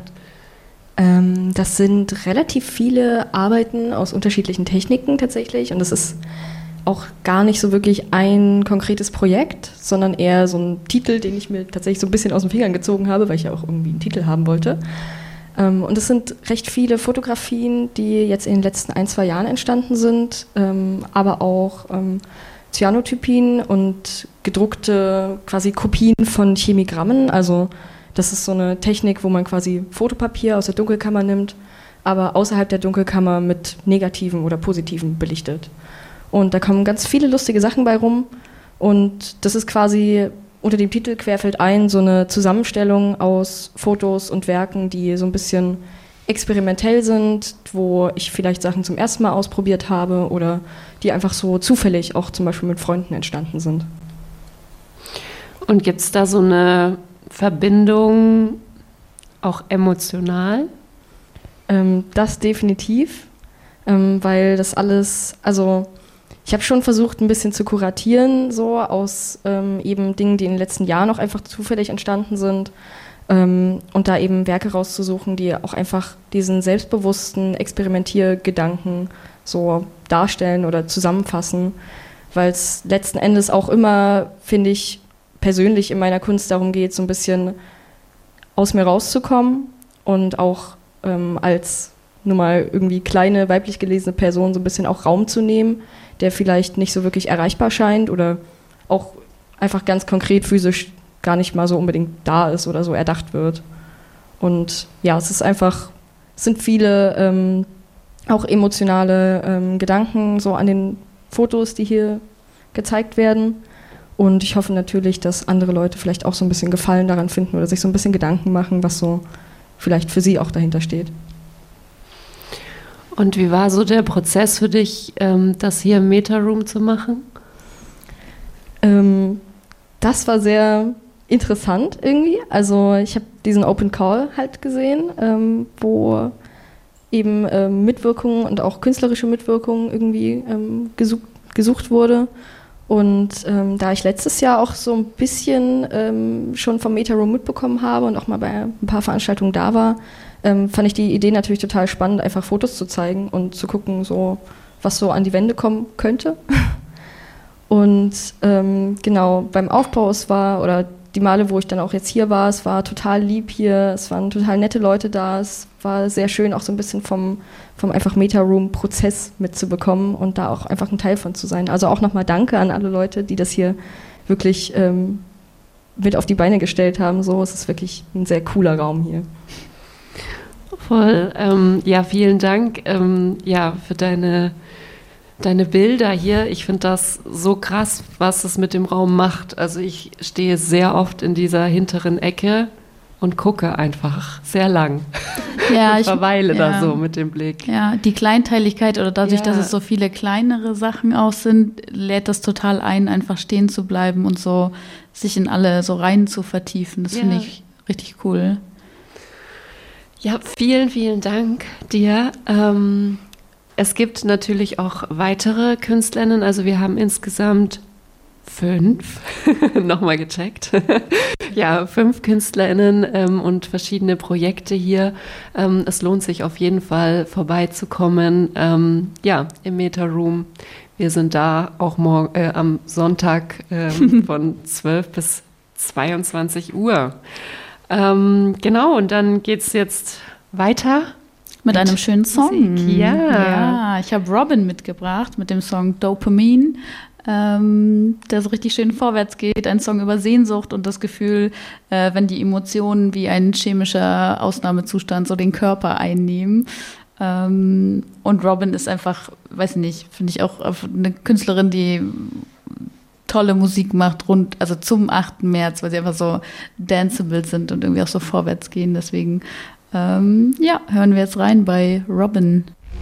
Das sind relativ viele Arbeiten aus unterschiedlichen Techniken tatsächlich und das ist auch gar nicht so wirklich ein konkretes Projekt, sondern eher so ein Titel, den ich mir tatsächlich so ein bisschen aus den Fingern gezogen habe, weil ich ja auch irgendwie einen Titel haben wollte. Und es sind recht viele Fotografien, die jetzt in den letzten 1-2 Jahren entstanden sind, aber auch Cyanotypien und gedruckte quasi Kopien von Chemigrammen. Also das ist so eine Technik, wo man quasi Fotopapier aus der Dunkelkammer nimmt, aber außerhalb der Dunkelkammer mit negativen oder positiven belichtet. Und da kommen ganz viele lustige Sachen bei rum. Und das ist quasi unter dem Titel Quer fällt ein so eine Zusammenstellung aus Fotos und Werken, die so ein bisschen experimentell sind, wo ich vielleicht Sachen zum ersten Mal ausprobiert habe oder die einfach so zufällig auch zum Beispiel mit Freunden entstanden sind. Und gibt es da so eine Verbindung auch emotional? Das definitiv, weil das alles, also ich habe schon versucht, ein bisschen zu kuratieren, so aus eben Dingen, die in den letzten Jahren auch einfach zufällig entstanden sind und da eben Werke rauszusuchen, die auch einfach diesen selbstbewussten Experimentiergedanken so darstellen oder zusammenfassen, weil es letzten Endes auch immer, finde ich, persönlich in meiner Kunst darum geht, so ein bisschen aus mir rauszukommen und auch als nun mal irgendwie kleine, weiblich gelesene Person so ein bisschen auch Raum zu nehmen, der vielleicht nicht so wirklich erreichbar scheint oder auch einfach ganz konkret physisch gar nicht mal so unbedingt da ist oder so erdacht wird. Und ja, es sind viele auch emotionale Gedanken so an den Fotos, die hier gezeigt werden. Und ich hoffe natürlich, dass andere Leute vielleicht auch so ein bisschen Gefallen daran finden oder sich so ein bisschen Gedanken machen, was so vielleicht für sie auch dahinter steht. Und wie war so der Prozess für dich, das hier im Meta-Room zu machen? Das war sehr interessant irgendwie. Also ich habe diesen Open Call halt gesehen, wo eben Mitwirkung und auch künstlerische Mitwirkung irgendwie gesucht wurde. Und da ich letztes Jahr auch so ein bisschen schon vom Meta-Room mitbekommen habe und auch mal bei ein paar Veranstaltungen da war, fand ich die Idee natürlich total spannend, einfach Fotos zu zeigen und zu gucken, so, was so an die Wände kommen könnte. Und genau, beim Aufbau, oder die Male, wo ich dann auch jetzt hier war, es war total lieb hier, es waren total nette Leute da, es war sehr schön, auch so ein bisschen vom einfach Meta-Room-Prozess mitzubekommen und da auch einfach ein Teil von zu sein. Also auch nochmal Danke an alle Leute, die das hier wirklich mit auf die Beine gestellt haben. So, es ist wirklich ein sehr cooler Raum hier. Voll. Ja, vielen Dank für deine Bilder hier. Ich finde das so krass, was es mit dem Raum macht. Also ich stehe sehr oft in dieser hinteren Ecke und gucke einfach sehr lang. Ja, und ich verweile da so mit dem Blick. Ja, die Kleinteiligkeit oder dadurch, dass es so viele kleinere Sachen auch sind, lädt das total ein, einfach stehen zu bleiben und so sich in alle so rein zu vertiefen. Das finde ich richtig cool. Ja, vielen, vielen Dank dir. Es gibt natürlich auch weitere Künstlerinnen, also wir haben insgesamt 5, nochmal gecheckt, 5 KünstlerInnen und verschiedene Projekte hier. Es lohnt sich auf jeden Fall vorbeizukommen, im Meta Room. Wir sind da auch am Sonntag von 12 bis 22 Uhr. Genau, und dann geht's jetzt weiter. Mit einem schönen Song. Musik. Ja, ich habe Robin mitgebracht mit dem Song Dopamine, der so richtig schön vorwärts geht. Ein Song über Sehnsucht und das Gefühl, wenn die Emotionen wie ein chemischer Ausnahmezustand so den Körper einnehmen. Und Robin ist einfach, weiß nicht, finde ich auch eine Künstlerin, die tolle Musik macht, also zum 8. März, weil sie einfach so danceable sind und irgendwie auch so vorwärts gehen. Deswegen, hören wir jetzt rein bei Robin.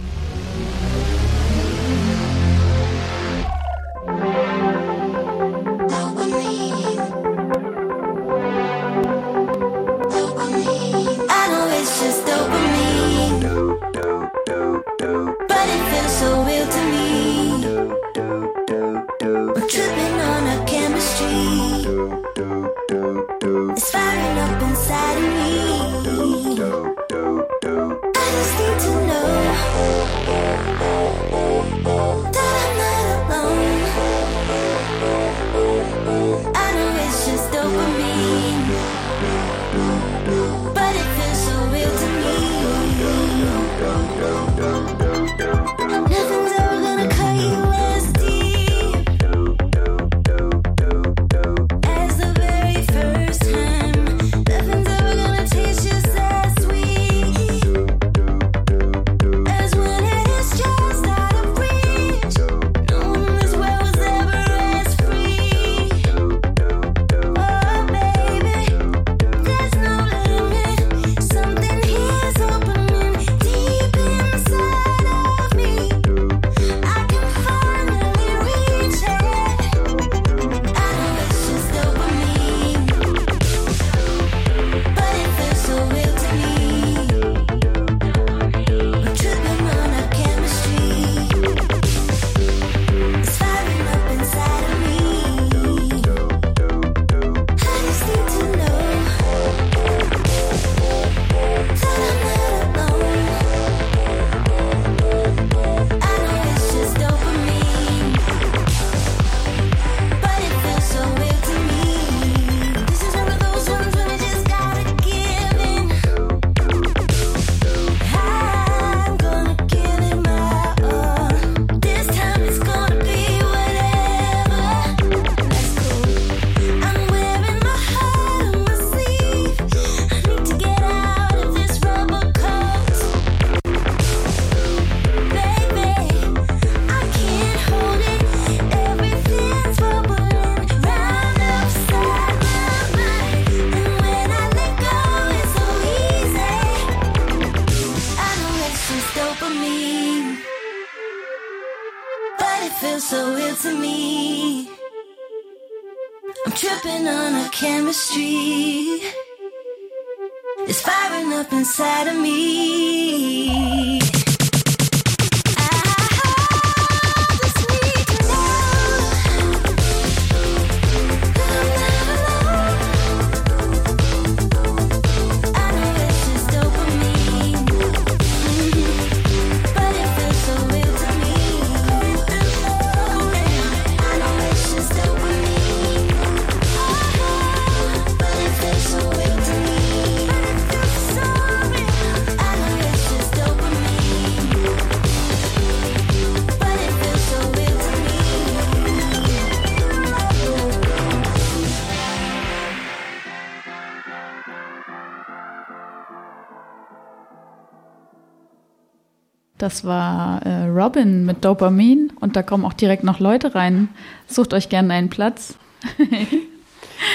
Das war Robin mit Dopamine und da kommen auch direkt noch Leute rein. Sucht euch gerne einen Platz.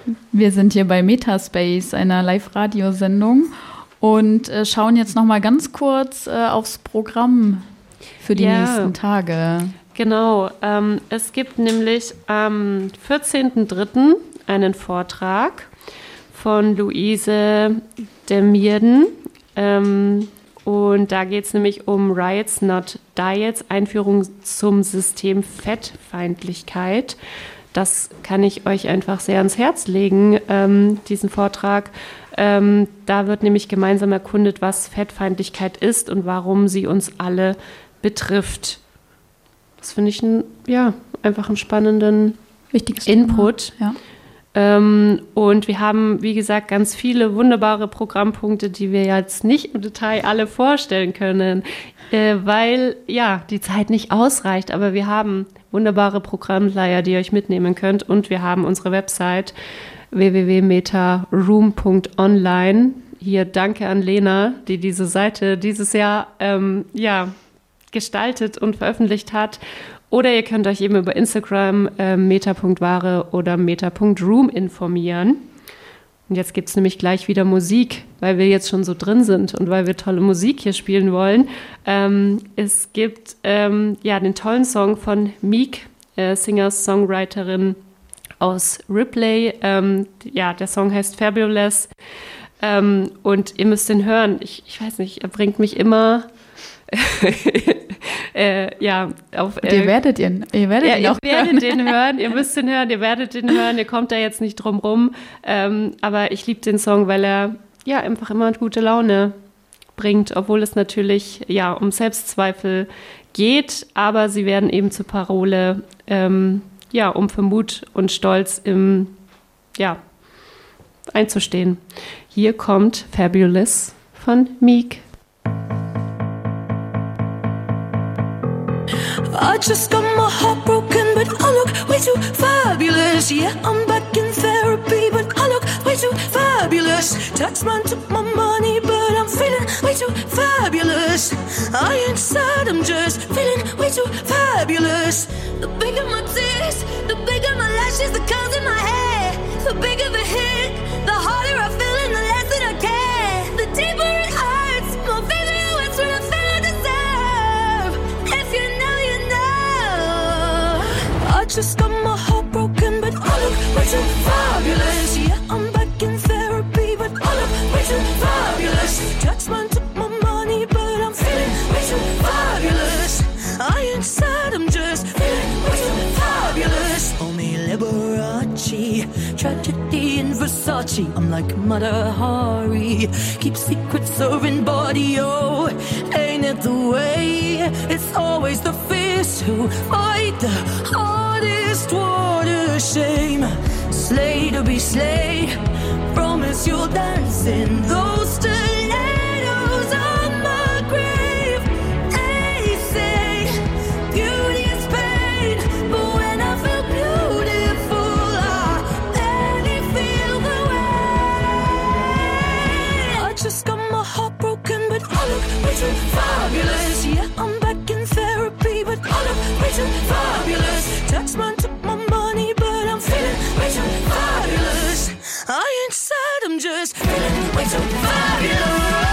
Wir sind hier bei Metaspace, einer Live-Radiosendung, und schauen jetzt noch mal ganz kurz aufs Programm für die nächsten Tage. Genau, es gibt nämlich am 14.03. einen Vortrag von Luise Demierden. Und da geht es nämlich um Riots Not Diets, Einführung zum System Fettfeindlichkeit. Das kann ich euch einfach sehr ans Herz legen, diesen Vortrag. Da wird nämlich gemeinsam erkundet, was Fettfeindlichkeit ist und warum sie uns alle betrifft. Das finde ich einfach einen spannenden wichtiges Input. Thema. Ja. Und wir haben, wie gesagt, ganz viele wunderbare Programmpunkte, die wir jetzt nicht im Detail alle vorstellen können, weil die Zeit nicht ausreicht. Aber wir haben wunderbare Programmflyer, die ihr euch mitnehmen könnt. Und wir haben unsere Website www.metaroom.online. Hier danke an Lena, die diese Seite dieses Jahr gestaltet und veröffentlicht hat. Oder ihr könnt euch eben über Instagram meta.ware oder meta.room informieren. Und jetzt gibt es nämlich gleich wieder Musik, weil wir jetzt schon so drin sind und weil wir tolle Musik hier spielen wollen. Es gibt den tollen Song von Meek, Singer-Songwriterin aus Ripley. Der Song heißt Fabulous. Und ihr müsst den hören. Ich weiß nicht, er bringt mich immer... Ihr werdet den hören, ihr müsst den hören, ihr werdet den hören, ihr kommt da jetzt nicht drum rum, aber ich liebe den Song, weil er einfach immer gute Laune bringt, obwohl es natürlich um Selbstzweifel geht, aber sie werden eben zur Parole, um für Mut und Stolz einzustehen. Hier kommt Fabulous von Meek. I just got my heart broken, but I look way too fabulous. Yeah, I'm back in therapy, but I look way too fabulous. Taxman took my money, but I'm feeling way too fabulous. I ain't sad, I'm just feeling way too fabulous. The bigger my tears, the bigger my lashes, the curls in my hair. The bigger the hit, the harder I feel and the less that I care. The deeper it hurts, more vivid it's when I feel I deserve. If you know, you know. I just got my heart broken, but I look way too fabulous. Yeah, I'm back in therapy, but I look way too fabulous. Taxman took my money, but I'm feeling way too fabulous. I ain't sad, I'm just feeling way too fabulous. Only Liberace, tragedy in Versace. I'm like Mother Hari, keep secrets serving body. Oh, ain't it the way? It's always the fierce who fight the hardest. What a shame. Slay to be slayed. Promise you'll dance in those stilettos on my grave. They say beauty is pain, but when I feel beautiful, I barely feel the way. I just got my heart broken, but I look way too fabulous. Yeah, I'm back in therapy, but I look way too fabulous. Taxman took my money, but I'm feeling way too fabulous. I ain't sad, I'm just feeling way too fabulous.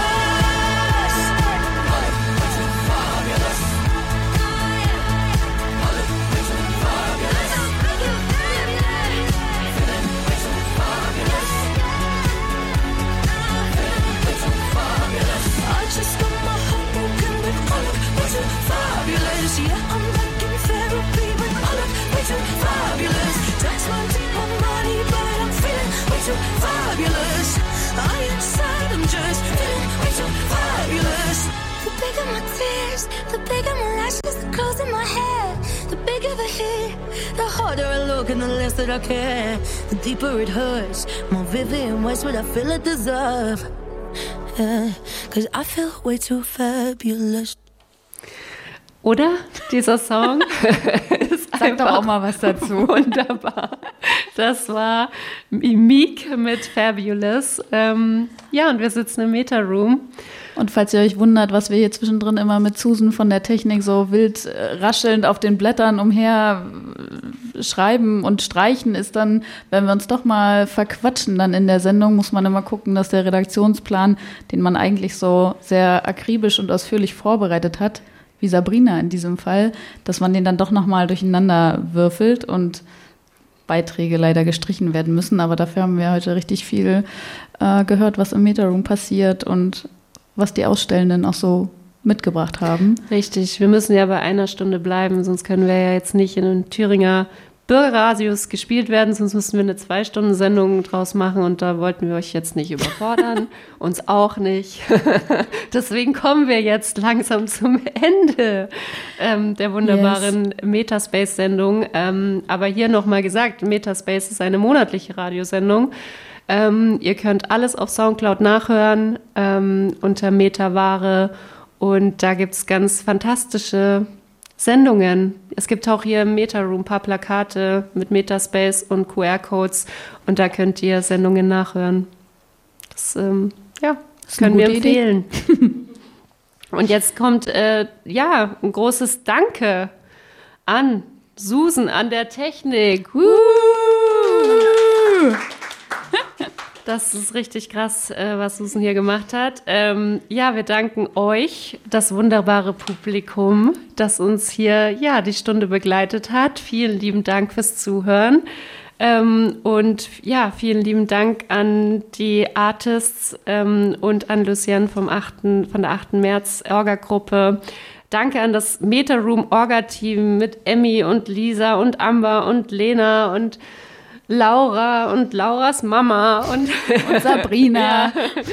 I just got my heart broken, but I look way too fabulous. Yeah, I'm back in therapy, but I look way too fabulous. Taxman took my money, but I'm feeling way too fabulous. I ain't sad, I'm just feeling way too fabulous. The bigger my tears, the bigger my lashes, the curls in my hair. The bigger the hit, the harder I look and the less that I care. The deeper it hurts, more vivid and worse what I feel I deserve. Yeah, 'cause I feel way too fabulous. Oder? Dieser Song ist Sag doch auch mal was dazu. Wunderbar. Das war Meek mit Fabulous. Und wir sitzen im Meta-Room. Und falls ihr euch wundert, was wir hier zwischendrin immer mit Susan von der Technik so wild raschelnd auf den Blättern umher Schreiben und Streichen ist dann, wenn wir uns doch mal verquatschen dann in der Sendung, muss man immer gucken, dass der Redaktionsplan, den man eigentlich so sehr akribisch und ausführlich vorbereitet hat, wie Sabrina in diesem Fall, dass man den dann doch nochmal durcheinander würfelt und Beiträge leider gestrichen werden müssen. Aber dafür haben wir heute richtig viel gehört, was im Meta-Room passiert und was die Ausstellenden auch so mitgebracht haben. Richtig, wir müssen ja bei 1 Stunde bleiben, sonst können wir ja jetzt nicht in den Thüringer Bürgerradios gespielt werden, sonst müssen wir eine 2-Stunden-Sendung draus machen und da wollten wir euch jetzt nicht überfordern, uns auch nicht. Deswegen kommen wir jetzt langsam zum Ende der wunderbaren Metaspace-Sendung. Aber hier nochmal gesagt, Metaspace ist eine monatliche Radiosendung. Ihr könnt alles auf Soundcloud nachhören unter Metaware und da gibt es ganz fantastische Sendungen. Es gibt auch hier im Meta-Room ein paar Plakate mit Metaspace und QR-Codes und da könnt ihr Sendungen nachhören. Das können wir empfehlen. Und jetzt kommt ein großes Danke an Susan an der Technik. Das ist richtig krass, was Susan hier gemacht hat. Wir danken euch, das wunderbare Publikum, das uns hier die Stunde begleitet hat. Vielen lieben Dank fürs Zuhören. Und vielen lieben Dank an die Artists und an Lucienne von der 8. März Orga-Gruppe. Danke an das Meta-Room Orga-Team mit Emmy und Lisa und Amber und Lena und Laura und Lauras Mama und Sabrina.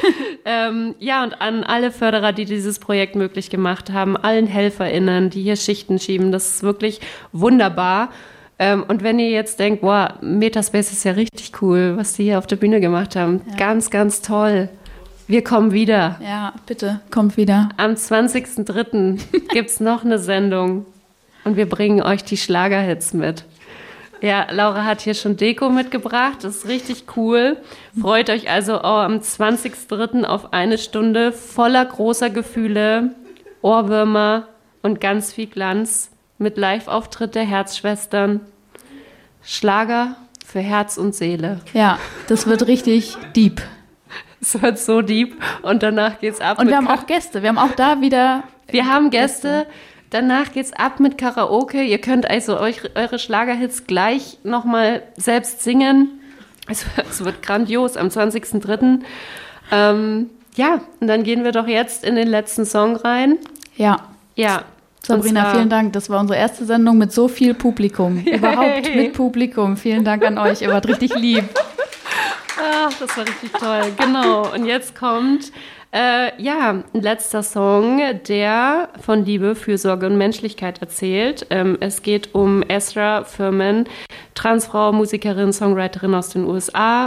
Und an alle Förderer, die dieses Projekt möglich gemacht haben, allen HelferInnen, die hier Schichten schieben. Das ist wirklich wunderbar. Und wenn ihr jetzt denkt, boah, Metaspace ist ja richtig cool, was die hier auf der Bühne gemacht haben. Ja. Ganz, ganz toll. Wir kommen wieder. Ja, bitte, kommt wieder. Am 20.03. gibt's noch eine Sendung und wir bringen euch die Schlagerhits mit. Ja, Laura hat hier schon Deko mitgebracht, das ist richtig cool. Freut euch also auch am 20.03. auf 1 Stunde voller großer Gefühle, Ohrwürmer und ganz viel Glanz mit Live-Auftritt der Herzschwestern. Schlager für Herz und Seele. Ja, das wird richtig deep. Es wird so deep und danach geht's ab. Und wir haben auch Gäste, wir haben auch da wieder... Wir haben Gäste. Danach geht's ab mit Karaoke. Ihr könnt also eure Schlagerhits gleich nochmal selbst singen. Es wird grandios am 20.03. Und dann gehen wir doch jetzt in den letzten Song rein. Ja. Sabrina, vielen Dank. Das war unsere erste Sendung mit so viel Publikum. Überhaupt mit Publikum. Vielen Dank an euch. Ihr wart richtig lieb. Ach, das war richtig toll. Genau. Und jetzt kommt... ein letzter Song, der von Liebe, Fürsorge und Menschlichkeit erzählt. Es geht um Ezra Furman, Transfrau, Musikerin, Songwriterin aus den USA.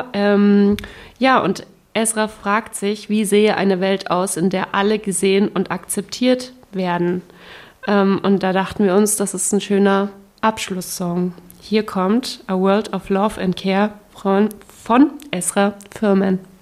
Und Ezra fragt sich, wie sehe eine Welt aus, in der alle gesehen und akzeptiert werden. Und da dachten wir uns, das ist ein schöner Abschlusssong. Hier kommt A World of Love and Care von Ezra Furman.